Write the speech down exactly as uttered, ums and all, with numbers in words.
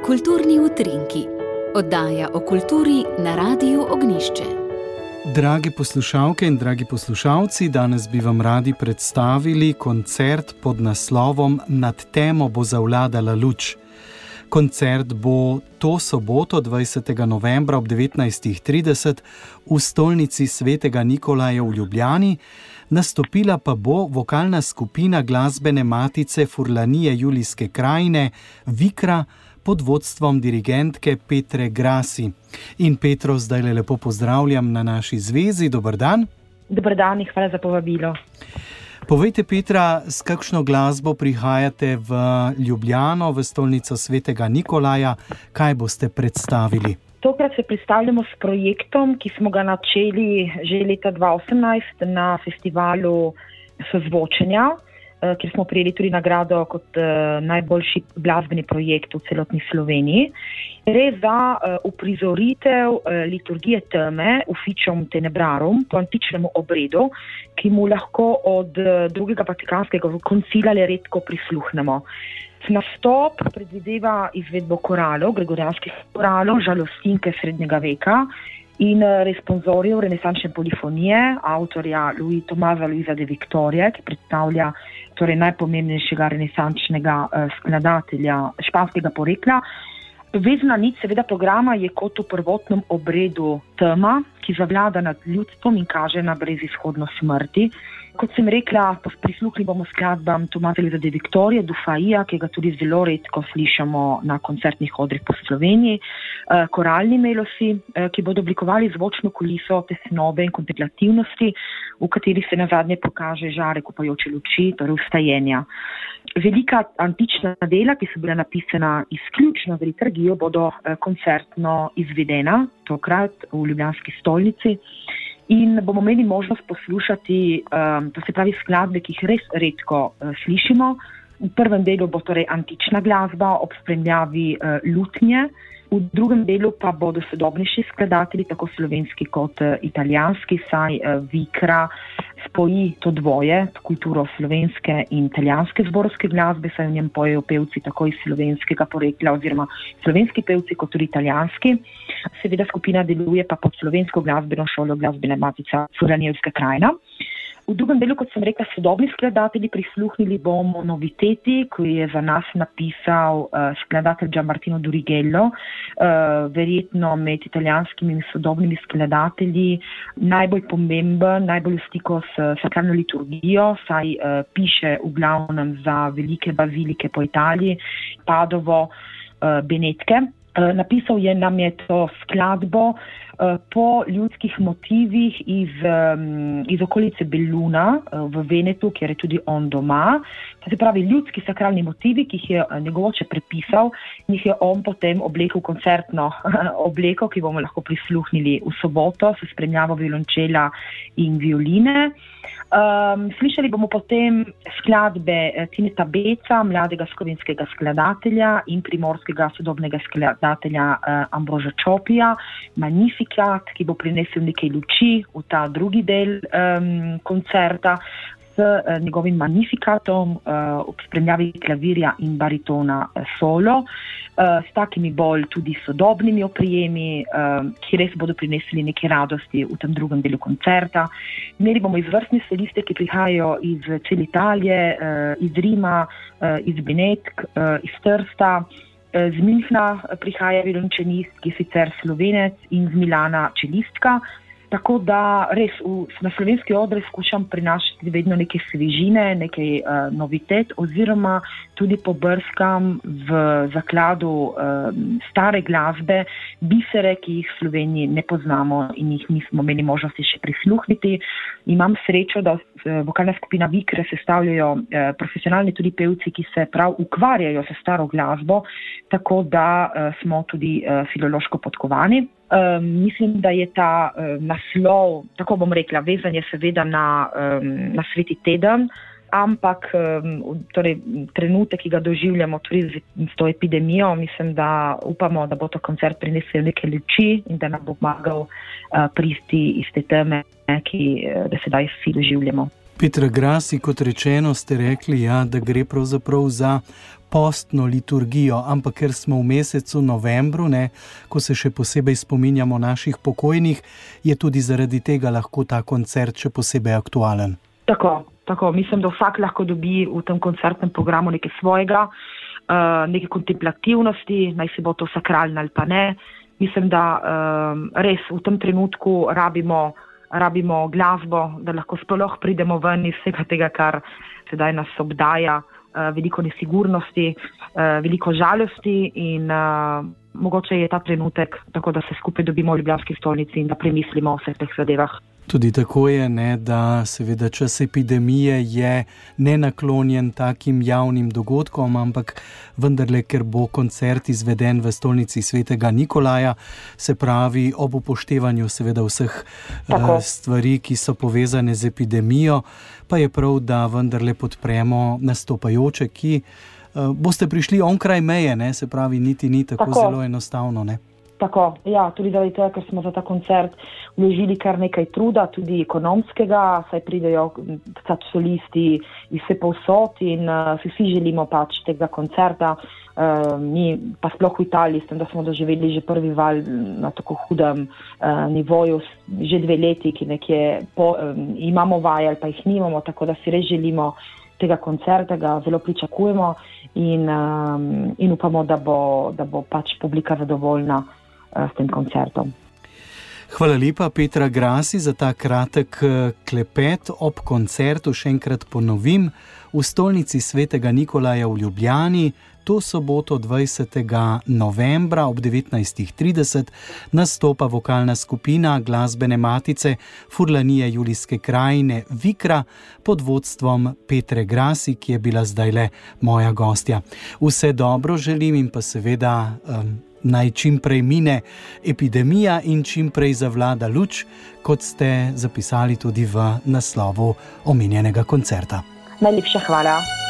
Kulturni utrinki, oddaja o kulturi na Radiu Ognjišče. Dragi poslušalke in dragi poslušalci, danes bi vam radi predstavili koncert pod naslovom Nad temo bo zavladala luč. Koncert bo to soboto, dvajsetega novembra ob devetnajstih trideset v stolnici Svetega Nikolaja v Ljubljani. Nastopila pa bo vokalna skupina glasbene matice Furlanije Julijske krajine Vikra pod vodstvom dirigentke Petre Grasi. In Petro, zdaj le lepo pozdravljam na naši zvezi. Dober dan. Dober dan in hvala za povabilo. Povejte, Petra, s kakšno glasbo prihajate v Ljubljano, v stolnico Svetega Nikolaja? Kaj boste predstavili? Tokrat se predstavljamo s projektom, ki smo ga načeli že leta dva tisoč osemnajst na festivalu Sozvočenja, kjer smo prijeli tudi nagrado kot najboljši glasbeni projekt v celotni Sloveniji. Gre za uprizoritev liturgije teme Officium Tenebrarum po antičnemu obredu, ki mu lahko od drugega vatikanskega koncila le redko prisluhnemo. Nastop predvideva izvedbo koralov, gregorijanskih koralov, žalostinke srednjega veka in responsorijev renesančne polifonije, avtorja Louis Tomaza Luisa de Victorie, ki predstavlja torej najpomembnejšega renesančnega skladatelja španskega porekla. Vezna nit seveda programa je kot v prvotnem obredu tema, ki zavlada nad ljudstvom in kaže na brezizhodno smrti. Kot sem rekla, prisluhli bomo skladbam Tomaza Luisa de Victorie, Dufaija, ki ga tudi zelo redko slišamo na koncertnih odrih po Sloveniji, koralni melosi, ki bodo oblikovali zvočno kuliso tesnobe in kontemplativnosti, v kateri se nazadnje pokaže žare kupajoče luči, torej vstajenja. Velika antična dela, ki so bila napisana izključno za liturgijo, bodo koncertno izvedena, tokrat v ljubljanski stolnici. In bomo imeli možnost poslušati, um, to se pravi skladbe, ki jih res redko uh, slišimo. V prvem delu bo torej antična glasba ob spremljavi uh, lutnje, v drugem delu pa bodo sodobnejši skladatelji, tako slovenski kot uh, italijanski, saj uh, Vikra spoji to dvoje, kulturo slovenske in italijanske zborovske glasbe, saj v njem pojejo pevci tako iz slovenskega porekla oziroma slovenski pevci kot tudi italijanski. Seveda skupina deluje pa pod slovensko glasbeno šolo glasbene matice Furlanije Julijske krajine. V drugem delu, kot sem rekla, sodobni skladatelji, prisluhnili bomo noviteti, ki je za nas napisal uh, skladatelj Gianmartino Durigello, uh, verjetno med italijanskimi in sodobnimi skladatelji najbolj pomemben, najbolj v stiku s sakralno liturgijo, saj uh, piše v glavnem za velike bazilike po Italiji, Padovo, uh, Benetke. Uh, napisal je nam je to skladbo po ljudskih motivih iz, iz okolice Belluna v Venetu, kjer je tudi on doma. To se pravi ljudski sakralni motivi, ki jih je njegovoče prepisal in jih je on potem oblekel koncertno obleko, ki bomo lahko prisluhnili v soboto s spremljavo violončela in violine. Um, slišali bomo potem skladbe Tineta Beca, mladega slovenskega skladatelja in primorskega sodobnega skladatelja uh, Ambroža Čopija, Magnificat, ki bo prinesel nekaj luči v ta drugi del um, koncerta s uh, njegovim Magnificatom uh, ob spremljavi klavirja in baritona uh, solo, uh, s takimi bolj tudi sodobnimi oprijemi, uh, ki res bodo prinesli neke radosti v tem drugem delu koncerta. Imeli bomo izvrstne soliste, ki prihajajo iz cele Italije, uh, iz Rima, uh, iz Benetk, uh, iz Trsta. Z Münchna prihaja violončelist, ki je sicer Slovenec, in z Milana čelistka. Tako da res v, na slovenski odre skušam prinašati vedno neke svežine, nekaj uh, novitet oziroma tudi pobrskam v zakladu uh, stare glasbe, bisere, ki jih v Sloveniji ne poznamo in jih nismo imeli možnosti še prisluhniti. Imam srečo, da uh, vokalna skupina Vikre sestavljajo uh, profesionalni tudi pevci, ki se prav ukvarjajo s staro glasbo, tako da uh, smo tudi uh, filološko podkovani. Um, mislim, da je ta um, naslov, tako bom rekla, vezan je seveda na, um, na Sveti teden, ampak um, torej, trenutek, ki ga doživljamo tudi z, z to epidemijo, mislim, da upamo, da bo to koncert prinesel neke luči in da nam bo pomagal uh, priti iz te teme, ki uh, da sedaj vsi doživljamo. Petra Grasi, kot rečeno, ste rekli, ja, da gre pravzaprav za postno liturgijo, ampak ker smo v mesecu novembru, ne, ko se še posebej spominjamo naših pokojnih, je tudi zaradi tega lahko ta koncert še posebej aktualen. Tako, tako. Mislim, da vsak lahko dobi v tem koncertnem programu nekaj svojega, neke kontemplativnosti, naj se bo to sakralno ali pa ne. Mislim, da res v tem trenutku rabimo, rabimo glasbo, da lahko sploh pridemo ven iz vsega tega, kar sedaj nas obdaja, veliko nesigurnosti, veliko žalosti in mogoče je ta trenutek, tako da se skupaj dobimo v ljubljanski stolnici in da premislimo o vseh teh zadevah. Tudi tako je, ne, da seveda čas epidemije je nenaklonjen takim javnim dogodkom, ampak vendarle, ker bo koncert izveden v stolnici svetega Nikolaja, se pravi ob upoštevanju seveda vseh tako. Stvari, ki so povezane z epidemijo, pa je prav, da vendarle podpremo nastopajoče, ki uh, boste prišli onkraj meje, ne, se pravi, niti ni tako, tako. Zelo enostavno, ne. Tako, ja, tudi zaradi tega, ker smo za ta koncert vložili kar nekaj truda, tudi ekonomskega, saj pridejo pač solisti iz vse povsod in uh, vsi želimo pač tega koncerta. Uh, mi pa sploh v Italiji, s tem, da smo doživeli že prvi val na tako hudem uh, nivoju, že dve leti, ki nekje po, um, imamo vaje ali pa jih nimamo, tako da si res želimo tega koncerta, ga zelo pričakujemo in, um, in upamo, da bo, da bo pač publika zadovoljna s tem koncertom. Hvala lepa, Petra Grasi, za ta kratek klepet ob koncertu. Še enkrat ponovim, v stolnici svetega Nikolaja v Ljubljani, to soboto dvajsetega novembra ob devetnajstih trideset nastopa vokalna skupina Glasbene matice Furlanije Julijske krajine Vikra pod vodstvom Petre Grasi, ki je bila zdajle moja gostja. Vse dobro želim in pa seveda um, naj čim prej mine epidemija in čim prej zavlada luč, kot ste zapisali tudi v naslovu omenjenega koncerta. Najlepša hvala.